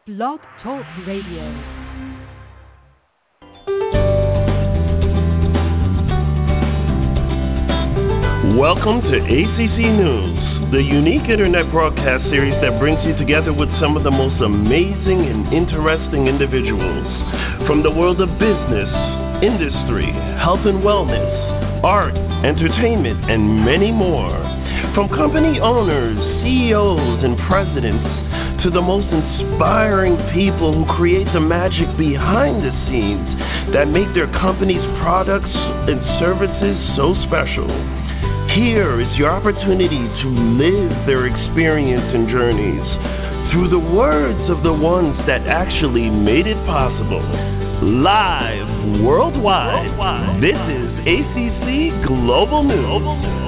Blog Talk Radio. Welcome to ACC News, the unique internet broadcast series that brings you together with some of the most amazing and interesting individuals from the world of business, industry, health and wellness, art, entertainment, and many more. From company owners, CEOs, and presidents to the most inspiring people who create the magic behind the scenes that make their company's products and services so special. Here is your opportunity to live their experience and journeys through the words of the ones that actually made it possible. Live worldwide, this is ACC Global News.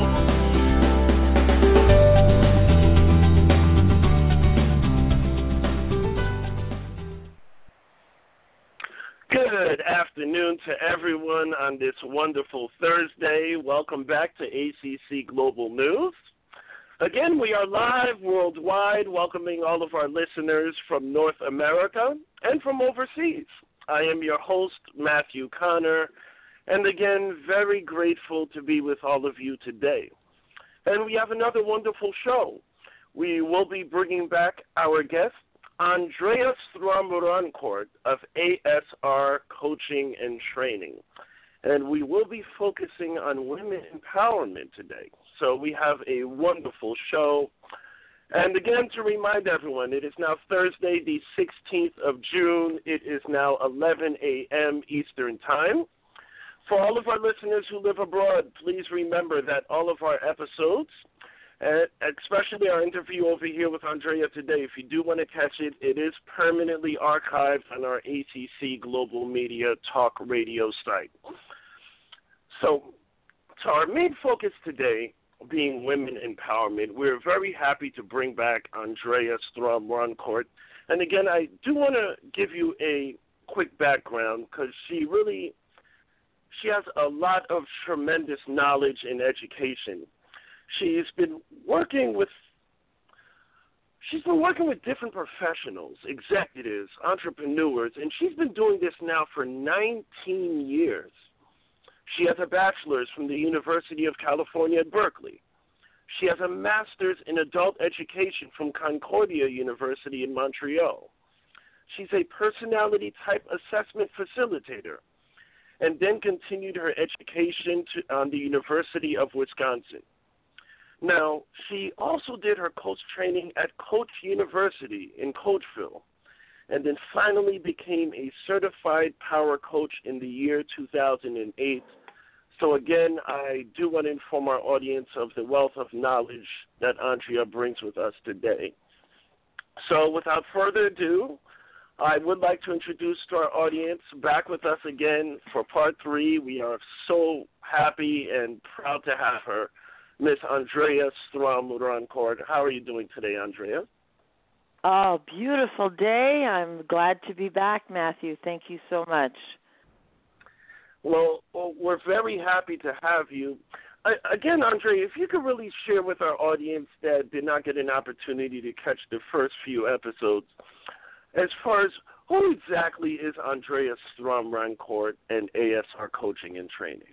Good afternoon to everyone on this wonderful Thursday. Welcome back to ACC Global News. Again, we are live worldwide, welcoming all of our listeners from North America and from overseas. I am your host, Matthew Connor, and again, very grateful to be with all of you today. And we have another wonderful show. We will be bringing back our guest, Andrea Strom-Rancourt of ASR Coaching and Training. And we will be focusing on women empowerment today. So we have a wonderful show. And again, to remind everyone, it is now Thursday, the 16th of June. It is now 11 a.m. Eastern Time. For all of our listeners who live abroad, please remember that all of our episodes, especially our interview over here with Andrea today, if you do want to catch it, it is permanently archived on our ACC Global Media Talk Radio site. So, to our main focus today being women empowerment, we're very happy to bring back Andrea Strom-Rancourt. And again, I do want to give you a quick background because she has a lot of tremendous knowledge in education. She's been working with different professionals, executives, entrepreneurs, and she's been doing this now for 19 years. She has a bachelor's from the University of California at Berkeley. She has a master's in adult education from Concordia University in Montreal. She's a personality type assessment facilitator and then continued her education on the University of Wisconsin. Now, she also did her coach training at Coach University in Coachville, and then finally became a certified power coach in the year 2008. So again, I do want to inform our audience of the wealth of knowledge that Andrea brings with us today. So without further ado, I would like to introduce to our audience, back with us again for part 3. We are so happy and proud to have her, Miss Andrea Strom-Rancourt. How are you doing today, Andrea? Oh, beautiful day. I'm glad to be back, Matthew. Thank you so much. Well, we're very happy to have you. Again, Andrea, if you could really share with our audience that did not get an opportunity to catch the first few episodes, as far as who exactly is Andrea Strom-Rancourt and ASR Coaching and Training?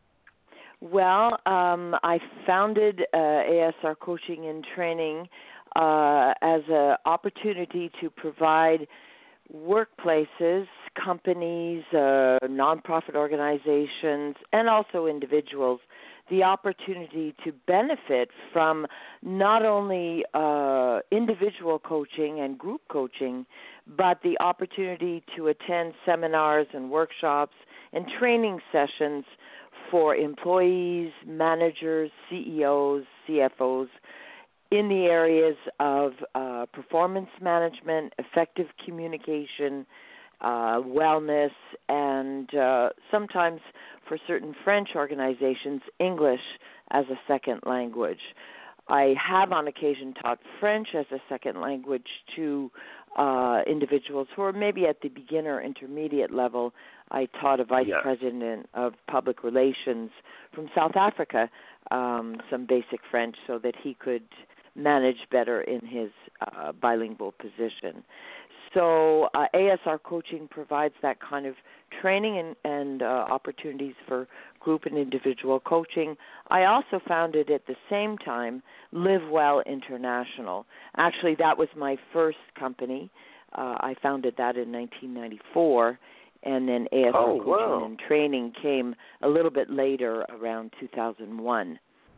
Well, I founded ASR Coaching and Training as an opportunity to provide workplaces, companies, nonprofit organizations, and also individuals the opportunity to benefit from not only individual coaching and group coaching, but the opportunity to attend seminars and workshops and training sessions for employees, managers, CEOs, CFOs in the areas of performance management, effective communication, wellness, and sometimes for certain French organizations, English as a second language. I have on occasion taught French as a second language to individuals who are maybe at the beginner intermediate level. I taught a vice president of public relations from South Africa some basic French so that he could manage better in his bilingual position. So ASR coaching provides that kind of training and opportunities for group and individual coaching. I also founded at the same time Live Well International. Actually, that was my first company. I founded that in 1994, and then ASR coaching and training came a little bit later, around 2001.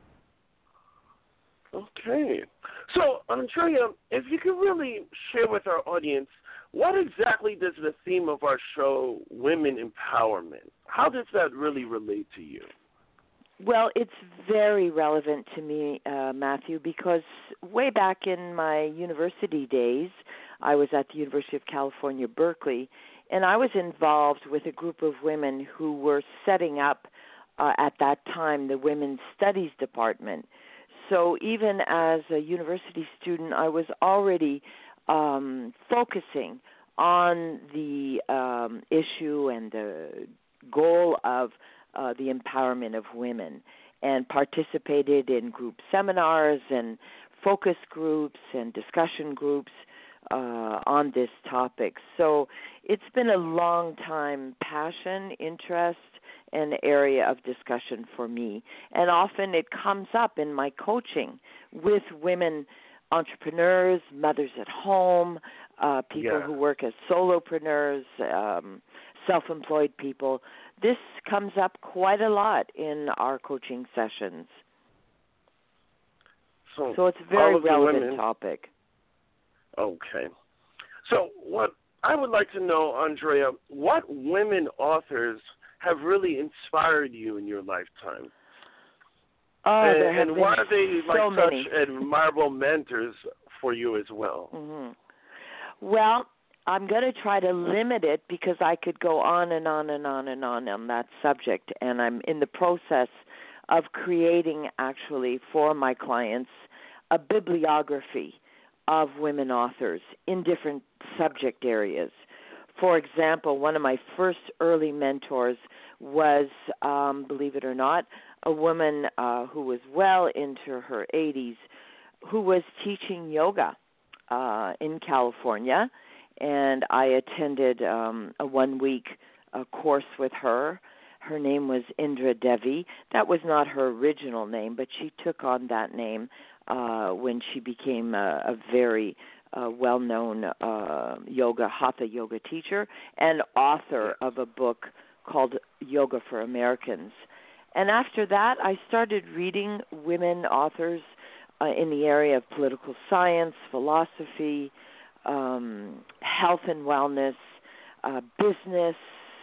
Okay. So, Andrea, if you could really share with our audience, what exactly does the theme of our show, Women Empowerment, how does that really relate to you? Well, it's very relevant to me, Matthew, because way back in my university days, I was at the University of California, Berkeley, and I was involved with a group of women who were setting up, at that time, the Women's Studies Department. So even as a university student, I was already focusing on the issue and the goal of the empowerment of women, and participated in group seminars and focus groups and discussion groups on this topic. So it's been a long time passion, interest, and area of discussion for me. And often it comes up in my coaching with women entrepreneurs, mothers at home, people who work as solopreneurs, self-employed people. This comes up quite a lot in our coaching sessions. So it's a very relevant topic. Okay. So what I would like to know, Andrea, what women authors have really inspired you in your lifetime? And why are they such admirable mentors for you as well? Mm-hmm. Well, I'm going to try to limit it because I could go on and on and on and on that subject, and I'm in the process of creating, actually, for my clients, a bibliography of women authors in different subject areas. For example, one of my first early mentors was, believe it or not, a woman who was well into her 80s who was teaching yoga in California, and I attended a one-week course with her. Her name was Indra Devi. That was not her original name, but she took on that name when she became a very well-known hatha yoga teacher and author of a book called Yoga for Americans. And after that, I started reading women authors in the area of political science, philosophy, health and wellness, business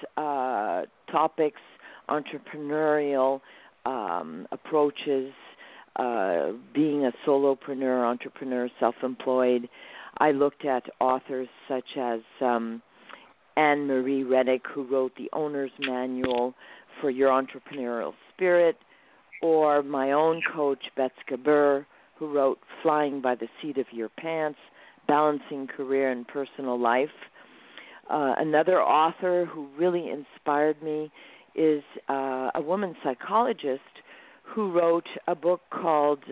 topics, entrepreneurial approaches, being a solopreneur, entrepreneur, self-employed. I looked at authors such as Anne-Marie Rennick, who wrote The Owner's Manual for Your Entrepreneurial Spirit, or my own coach, Beth Skaber, who wrote Flying by the Seat of Your Pants, Balancing Career and Personal Life. Another author who really inspired me is a woman psychologist who wrote a book called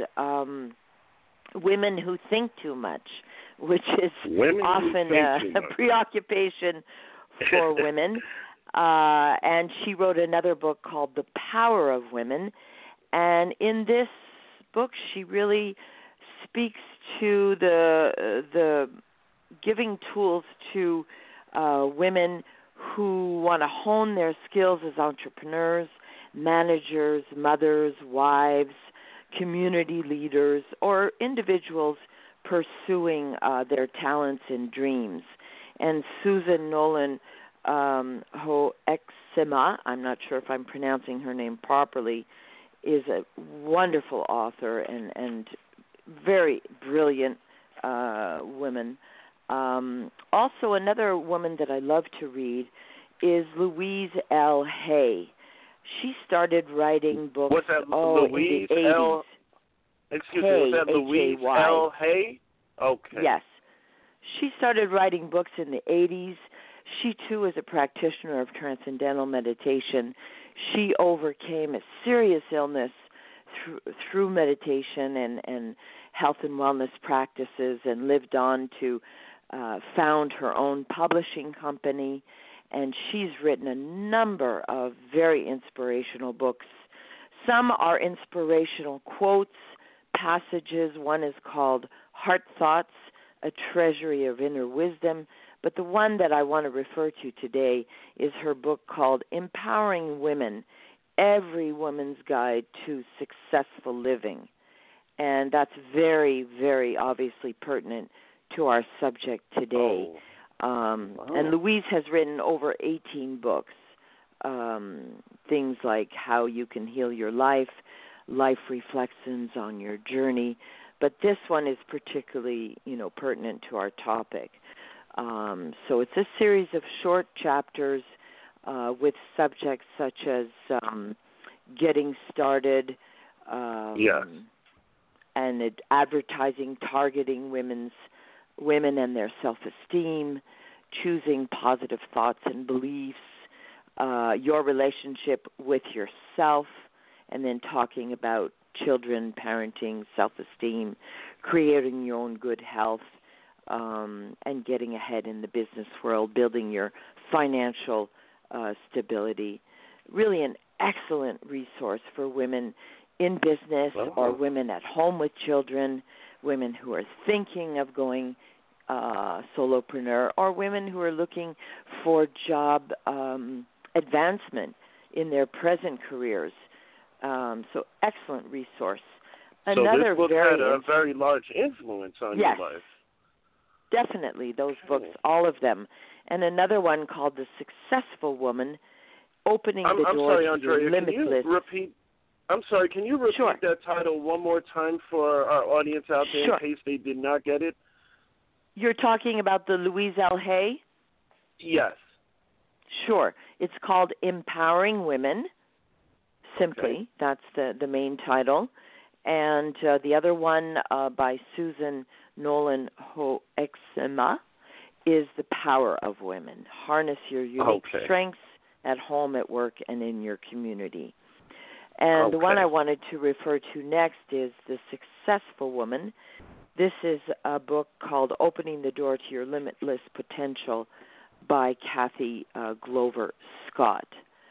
Women Who Think Too Much, which is often a preoccupation for women. And she wrote another book called The Power of Women. And in this book, she really speaks to the giving tools to women who want to hone their skills as entrepreneurs, managers, mothers, wives, community leaders, or individuals pursuing their talents and dreams. And Susan Nolan Hoeksema, I'm not sure if I'm pronouncing her name properly, is a wonderful author and very brilliant woman. Also, another woman that I love to read is Louise L. Hay. She started writing books in the 80s. Excuse me, was that Louise L. Hay? Okay. Yes. She started writing books in the 80s. She, too, is a practitioner of transcendental meditation. She overcame a serious illness through meditation and health and wellness practices and lived on to found her own publishing company, and she's written a number of very inspirational books. Some are inspirational quotes, passages. One is called Heart Thoughts, A Treasury of Inner Wisdom. But the one that I want to refer to today is her book called Empowering Women, Every Woman's Guide to Successful Living. And that's very, very obviously pertinent to our subject today. And Louise has written over 18 books, things like How You Can Heal Your Life, Life Reflections on Your Journey. But this one is particularly, pertinent to our topic. So it's a series of short chapters with subjects such as getting started, yes, and advertising targeting women and their self-esteem, choosing positive thoughts and beliefs, your relationship with yourself, and then talking about children, parenting, self-esteem, creating your own good health, and getting ahead in the business world, building your financial stability. Really an excellent resource for women in business or women at home with children, women who are thinking of going solopreneur, or women who are looking for job advancement in their present careers. So excellent resource. Another so this book had a very large influence on your life. Definitely, those books, all of them. And another one called The Successful Woman, Opening the Door to Your Limitless. Can you repeat that title one more time for our audience out there in case they did not get it? You're talking about the Louise L. Hay? Yes. Sure. It's called Empowering Women, simply. That's the main title. And the other one by Susan Nolan Hoexema is The Power of Women. Harness your unique strengths at home, at work, and in your community. And the one I wanted to refer to next is The Successful Woman. This is a book called Opening the Door to Your Limitless Potential by Kathy Glover Scott.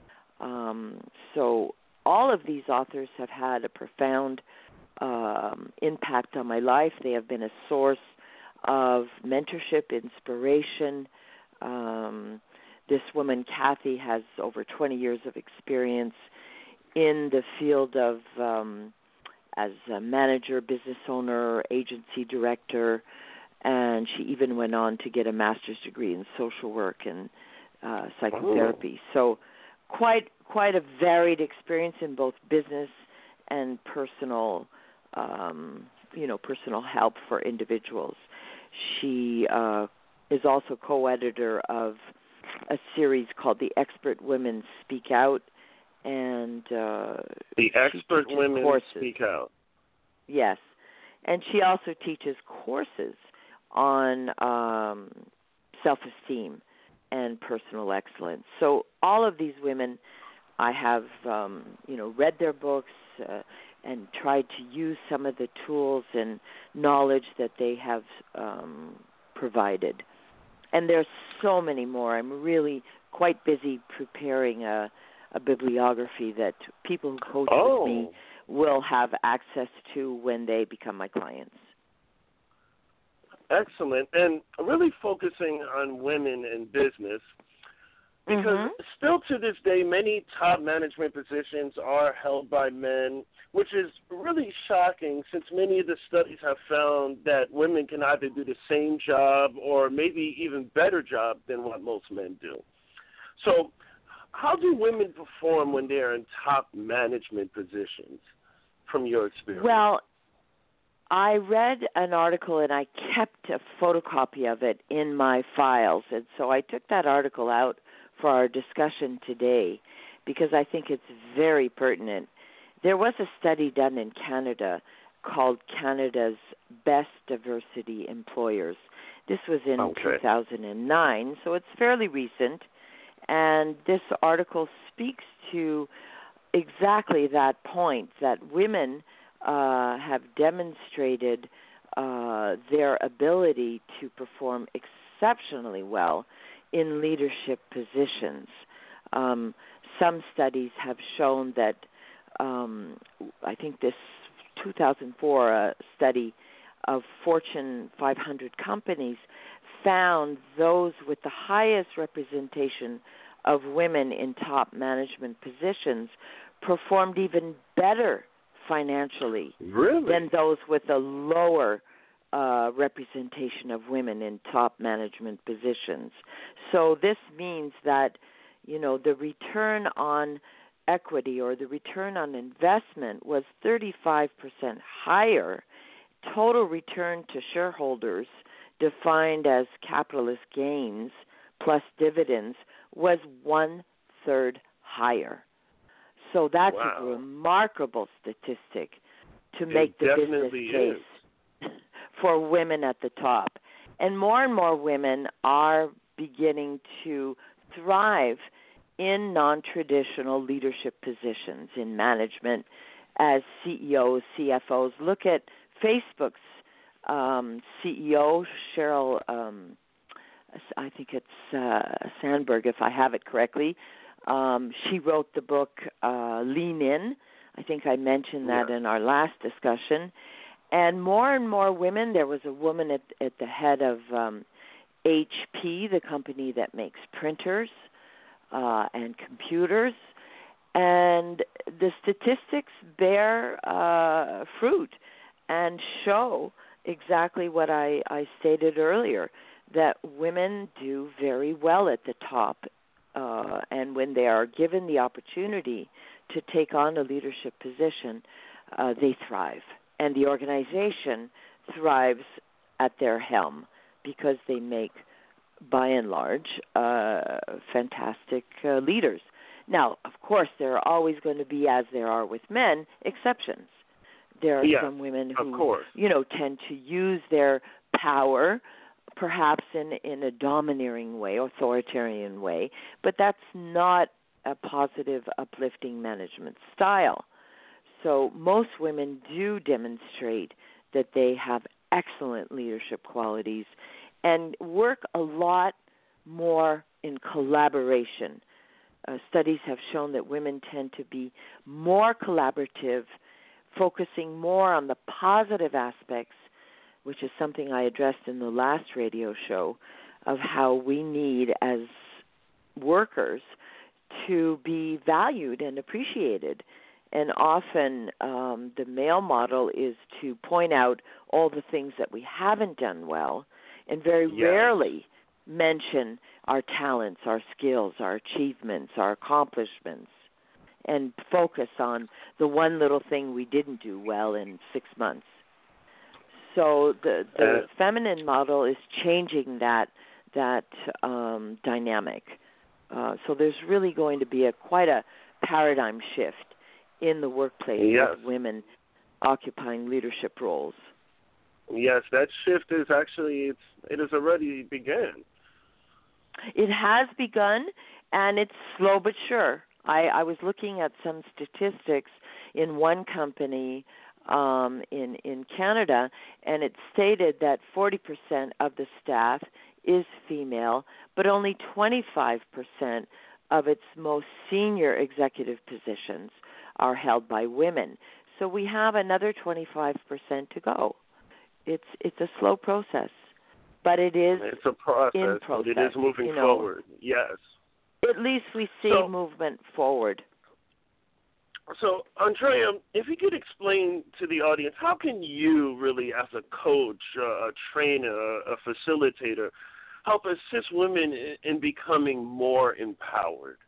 So all of these authors have had a profound impact on my life. They have been a source of mentorship, inspiration. This woman, Kathy, has over 20 years of experience in the field of as a manager, business owner, agency director, and she even went on to get a master's degree in social work and psychotherapy. So quite a varied experience in both business and personal, personal help for individuals. She is also co-editor of a series called The Expert Women Speak Out, and The Expert Women Speak Out. Yes, and she also teaches courses on self-esteem and personal excellence. So all of these women, I have, read their books and tried to use some of the tools and knowledge that they have provided. And there's so many more. I'm really quite busy preparing a bibliography that people who coach with me will have access to when they become my clients. Excellent. And really focusing on women in business, because still to this day, many top management positions are held by men, which is really shocking since many of the studies have found that women can either do the same job or maybe even better job than what most men do. So how do women perform when they're in top management positions, from your experience? Well, I read an article and I kept a photocopy of it in my files, and so I took that article out for our discussion today because I think it's very pertinent. There was a study done in Canada called Canada's Best Diversity Employers. This was in 2009, so it's fairly recent, and this article speaks to exactly that point, that women have demonstrated their ability to perform exceptionally well in leadership positions. Some studies have shown that, I think this 2004 study of Fortune 500 companies found those with the highest representation of women in top management positions performed even better financially than those with a lower representation of women in top management positions. So this means that, the return on equity or the return on investment was 35% higher. Total return to shareholders, defined as capitalist gains plus dividends, was 1/3 higher. So that's a remarkable statistic to make the business case for women at the top. And more women are beginning to thrive in non-traditional leadership positions in management as CEOs, CFOs. Look at Facebook's CEO, Sheryl, I think it's Sandberg, if I have it correctly. She wrote the book Lean In. I think I mentioned that in our last discussion. And more women. There was a woman at the head of HP, the company that makes printers and computers. And the statistics bear fruit and show exactly what I stated earlier, that women do very well at the top. And when they are given the opportunity to take on a leadership position, they thrive. And the organization thrives at their helm because they make, by and large, fantastic leaders. Now, of course, there are always going to be, as there are with men, exceptions. There are some women who, tend to use their power perhaps in a domineering way, authoritarian way, but that's not a positive, uplifting management style. So most women do demonstrate that they have excellent leadership qualities and work a lot more in collaboration. Studies have shown that women tend to be more collaborative, focusing more on the positive aspects, which is something I addressed in the last radio show, of how we need as workers to be valued and appreciated. And often the male model is to point out all the things that we haven't done well and very rarely mention our talents, our skills, our achievements, our accomplishments, and focus on the one little thing we didn't do well in 6 months. So the feminine model is changing that dynamic. So there's really going to be quite a paradigm shift in the workplace with women occupying leadership roles. Yes, that shift is actually, it has already begun. It has begun, and it's slow but sure. I was looking at some statistics in one company in Canada, and it stated that 40% of the staff is female, but only 25% of its most senior executive positions are held by women. So we have another 25% to go. It's a slow process, but it is it's a process, in process. But it is moving forward, yes. At least we see movement forward. So, Andrea, if you could explain to the audience, how can you really, as a coach, a trainer, a facilitator, help assist women in becoming more empowered?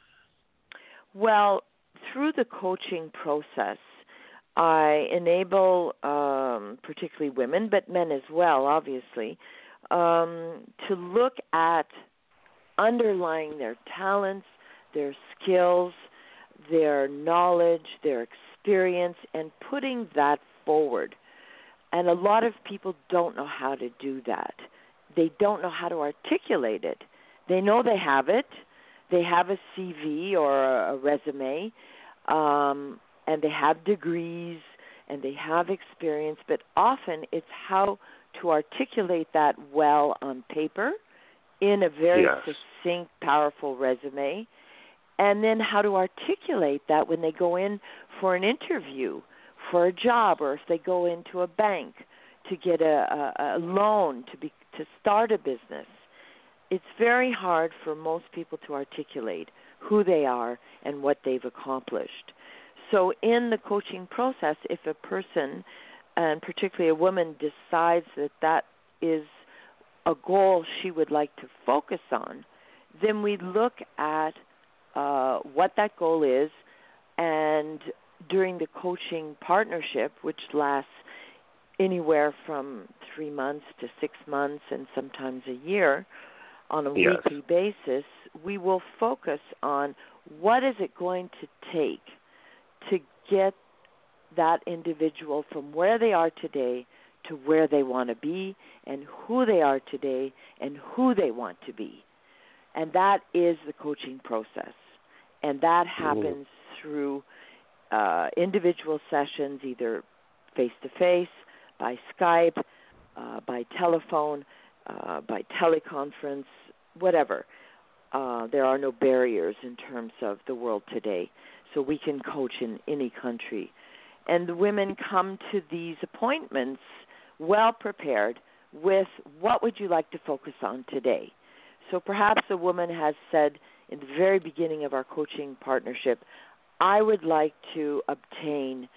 Well, through the coaching process, I enable particularly women, but men as well, obviously, to look at underlying their talents, their skills, their knowledge, their experience, and putting that forward. And a lot of people don't know how to do that. They don't know how to articulate it. They know they have it. They have a CV or a resume, and they have degrees, and they have experience, but often it's how to articulate that well on paper in a very succinct, powerful resume, and then how to articulate that when they go in for an interview for a job, or if they go into a bank to get a loan to start a business. It's very hard for most people to articulate who they are and what they've accomplished. So in the coaching process, if a person, and particularly a woman, decides that that is a goal she would like to focus on, then we look at what that goal is, and during the coaching partnership, which lasts anywhere from 3 months to 6 months and sometimes a year on a weekly basis, we will focus on what is it going to take to get that individual from where they are today to where they want to be, and who they are today and who they want to be. And that is the coaching process. And that happens through individual sessions, either face-to-face, by Skype, by telephone, by teleconference, whatever. There are no barriers in terms of the world today. So we can coach in any country. And the women come to these appointments well prepared with what would you like to focus on today. So perhaps a woman has said in the very beginning of our coaching partnership, I would like to obtain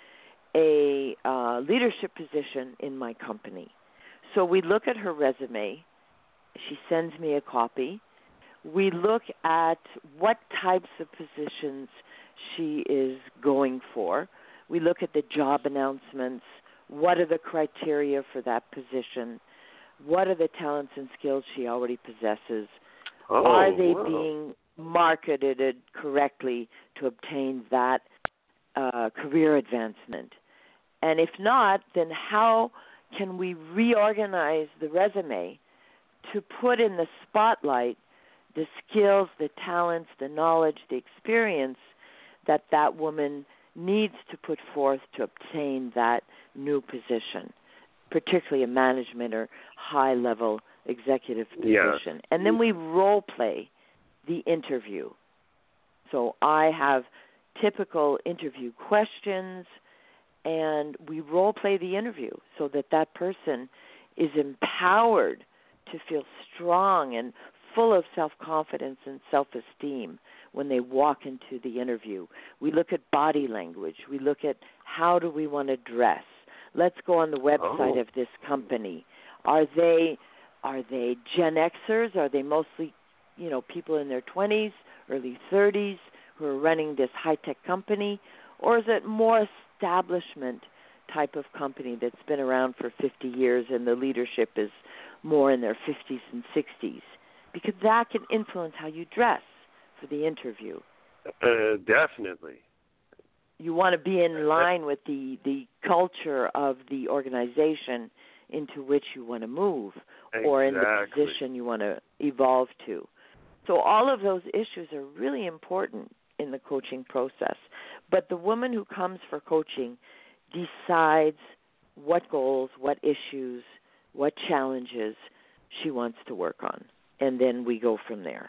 a leadership position in my company. So we look at her resume. She sends me a copy. We look at what types of positions she is going for. We look at the job announcements. What are the criteria for that position? What are the talents and skills she already possesses? Are they being marketed correctly to obtain that career advancement? And if not, then how can we reorganize the resume to put in the spotlight the skills, the talents, the knowledge, the experience that that woman needs to put forth to obtain that new position, particularly a management or high-level executive position. And then we role-play the interview. So I have typical interview questions, and we role-play the interview so that that person is empowered to feel strong and full of self-confidence and self-esteem when they walk into the interview. We look at body language. We look at how do we want to dress. Let's go on the website of this company. Are they Gen Xers? Are they mostly, people in their 20s, early 30s who are running this high-tech company? Or is it more establishment type of company that's been around for 50 years and the leadership is more in their 50s and 60s? Because that can influence how you dress for the interview. Definitely. You want to be in line with the culture of the organization into which you want to move, or in the position you want to evolve to. So all of those issues are really important in the coaching process. But the woman who comes for coaching decides what goals, what issues, what challenges she wants to work on. And then we go from there.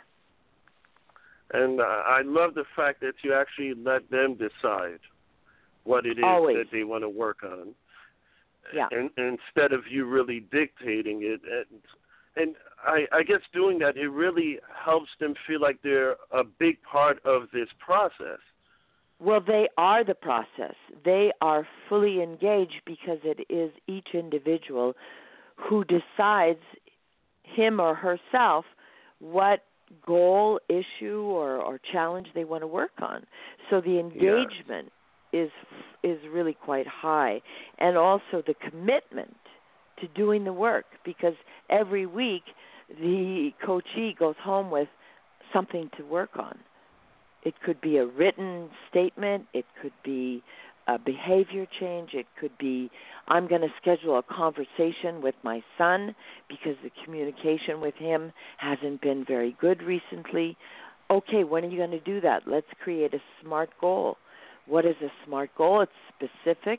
And I love the fact that you actually let them decide what it is that they want to work on. Yeah. And instead of you really dictating it. And I guess doing that, it really helps them feel like they're a big part of this process. Well, they are the process. They are fully engaged because it is each individual who decides, him or herself, what goal, issue, or challenge they want to work on. So the engagement is really quite high, and also the commitment to doing the work, because every week the coachee goes home with something to work on. It could be a written statement. It could be a behavior change. It could be, I'm going to schedule a conversation with my son because the communication with him hasn't been very good recently. Okay, when are you going to do that? Let's create a SMART goal. What is a SMART goal? It's specific,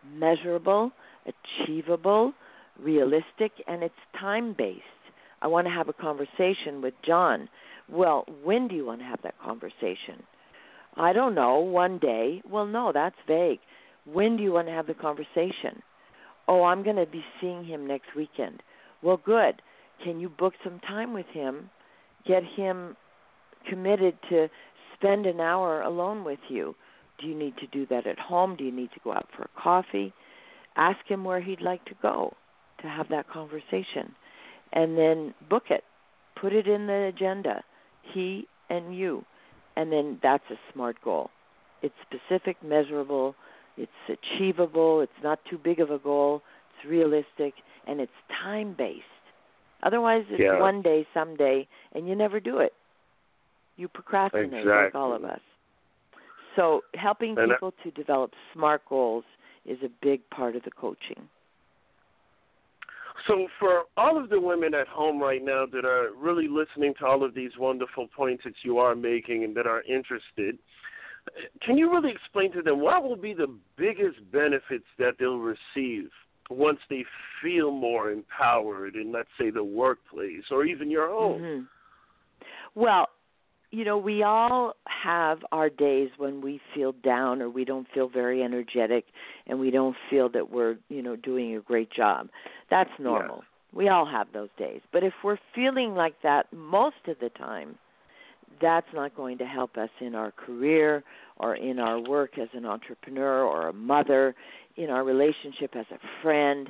measurable, achievable, realistic, and it's time-based. I want to have a conversation with John. Well, when do you want to have that conversation? I don't know, one day. Well, no, that's vague. When do you want to have the conversation? Oh, I'm going to be seeing him next weekend. Well, good. Can you book some time with him, get him committed to spend an hour alone with you? Do you need to do that at home? Do you need to go out for a coffee? Ask him where he'd like to go to have that conversation. And then book it. Put it in the agenda, he and you. And then that's a SMART goal. It's specific, measurable, it's achievable, it's not too big of a goal, it's realistic, and it's time-based. Otherwise, it's one day, someday, and you never do it. You procrastinate like all of us. So helping people to develop SMART goals is a big part of the coaching. So for all of the women at home right now that are really listening to all of these wonderful points that you are making and that are interested, can you really explain to them what will be the biggest benefits that they'll receive once they feel more empowered in, let's say, the workplace or even your home? Mm-hmm. Well, you know, we all have our days when we feel down or we don't feel very energetic and we don't feel that we're, doing a great job. That's normal. Yeah. We all have those days. But if we're feeling like that most of the time, that's not going to help us in our career or in our work as an entrepreneur or a mother, in our relationship as a friend,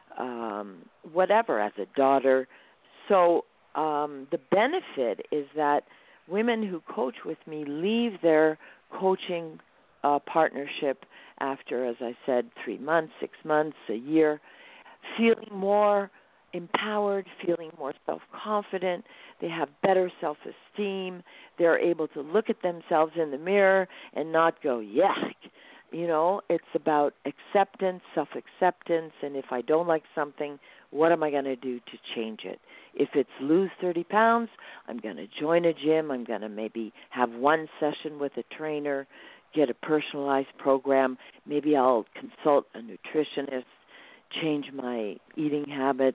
whatever, as a daughter. So the benefit is that women who coach with me leave their coaching partnership after, as I said, 3 months, 6 months, a year, feeling more empowered, feeling more self-confident. They have better self-esteem. They're able to look at themselves in the mirror and not go, yuck. It's about acceptance, self-acceptance, and if I don't like something, what am I going to do to change it? If it's lose 30 pounds, I'm going to join a gym. I'm going to maybe have one session with a trainer, get a personalized program. Maybe I'll consult a nutritionist, change my eating habits.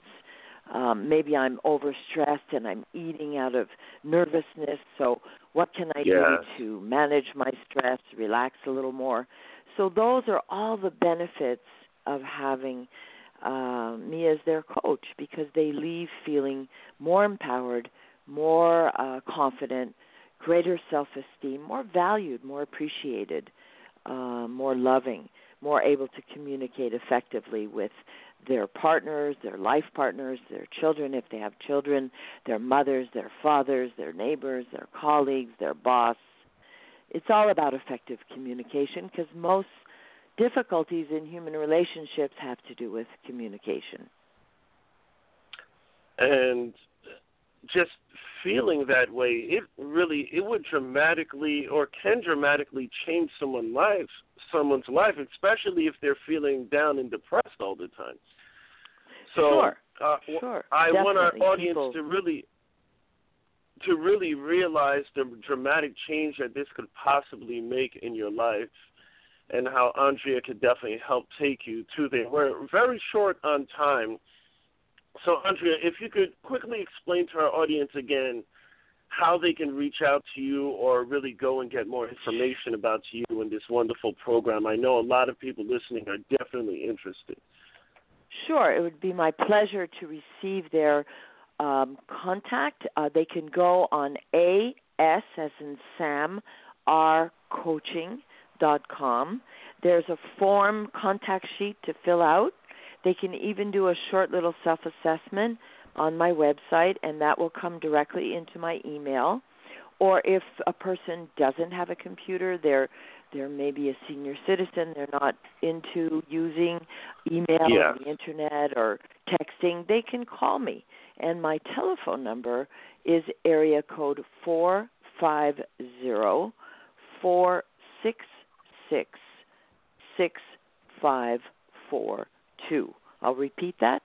Maybe I'm overstressed and I'm eating out of nervousness. So what can I do to manage my stress, relax a little more? So those are all the benefits of having me as their coach, because they leave feeling more empowered, more confident, greater self-esteem, more valued, more appreciated, more loving, more able to communicate effectively with their partners, their life partners, their children if they have children, their mothers, their fathers, their neighbors, their colleagues, their boss. It's all about effective communication, because most difficulties in human relationships have to do with communication. And just feeling that way, it would dramatically or can dramatically change someone's life, especially if they're feeling down and depressed all the time. So sure. I Definitely. want our audience to really realize the dramatic change that this could possibly make in your life, and how Andrea could definitely help take you to there. We're very short on time. So, Andrea, if you could quickly explain to our audience again how they can reach out to you or really go and get more information about you and this wonderful program. I know a lot of people listening are definitely interested. Sure. It would be my pleasure to receive their contact. They can go on AS, as in Sam, rcoaching.com. There's a form contact sheet to fill out. They can even do a short little self-assessment on my website, and that will come directly into my email. Or if a person doesn't have a computer, they're maybe a senior citizen, they're not into using email or the internet or texting, they can call me. And my telephone number is area code 450-466-6542. I'll repeat that,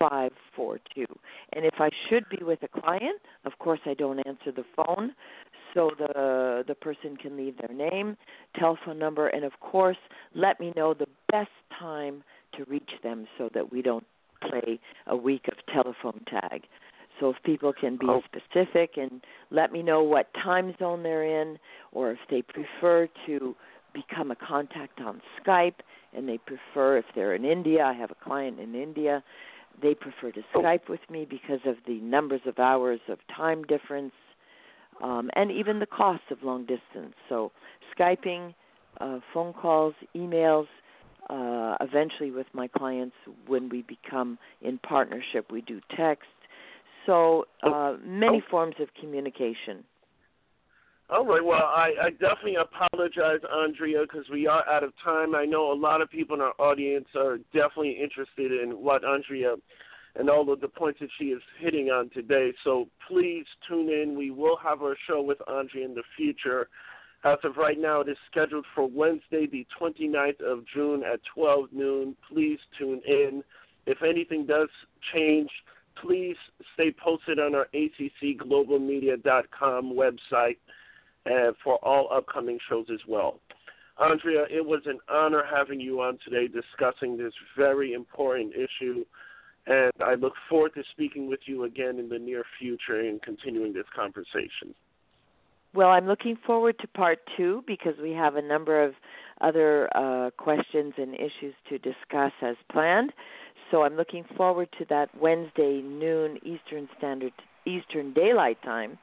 450-466-6542. And if I should be with a client, of course I don't answer the phone, so the person can leave their name, telephone number, and, of course, let me know the best time to reach them so that we don't play a week of telephone tag. So if people can be specific and let me know what time zone they're in, or if they prefer to become a contact on Skype, and they prefer, if they're in India, I have a client in India, they prefer to Skype with me because of the numbers of hours of time difference, and even the cost of long distance. So Skyping, phone calls, emails, eventually with my clients when we become in partnership, we do text. So many forms of communication. All right. Well, I definitely apologize, Andrea, because we are out of time. I know a lot of people in our audience are definitely interested in what Andrea and all of the points that she is hitting on today. So please tune in. We will have our show with Andrea in the future. As of right now, it is scheduled for Wednesday, the 29th of June at 12 noon. Please tune in. If anything does change, please stay posted on our ACCGlobalMedia.com website for all upcoming shows as well. Andrea, it was an honor having you on today discussing this very important issue, and I look forward to speaking with you again in the near future and continuing this conversation. Well, I'm looking forward to part 2 because we have a number of other questions and issues to discuss as planned. So I'm looking forward to that Wednesday noon Eastern Daylight Time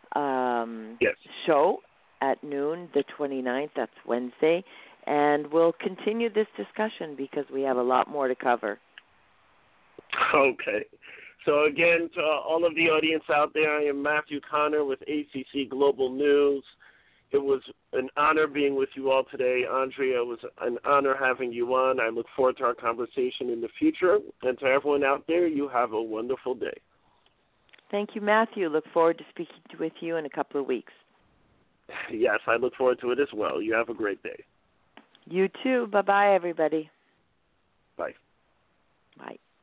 show at noon, the 29th. That's Wednesday. And we'll continue this discussion because we have a lot more to cover. Okay. So again, to all of the audience out there, I am Matthew Connor with ACC Global News. It was an honor being with you all today. Andrea, it was an honor having you on. I look forward to our conversation in the future. And to everyone out there, you have a wonderful day. Thank you, Matthew. Look forward to speaking with you in a couple of weeks. Yes, I look forward to it as well. You have a great day. You too. Bye-bye, everybody. Bye. Bye.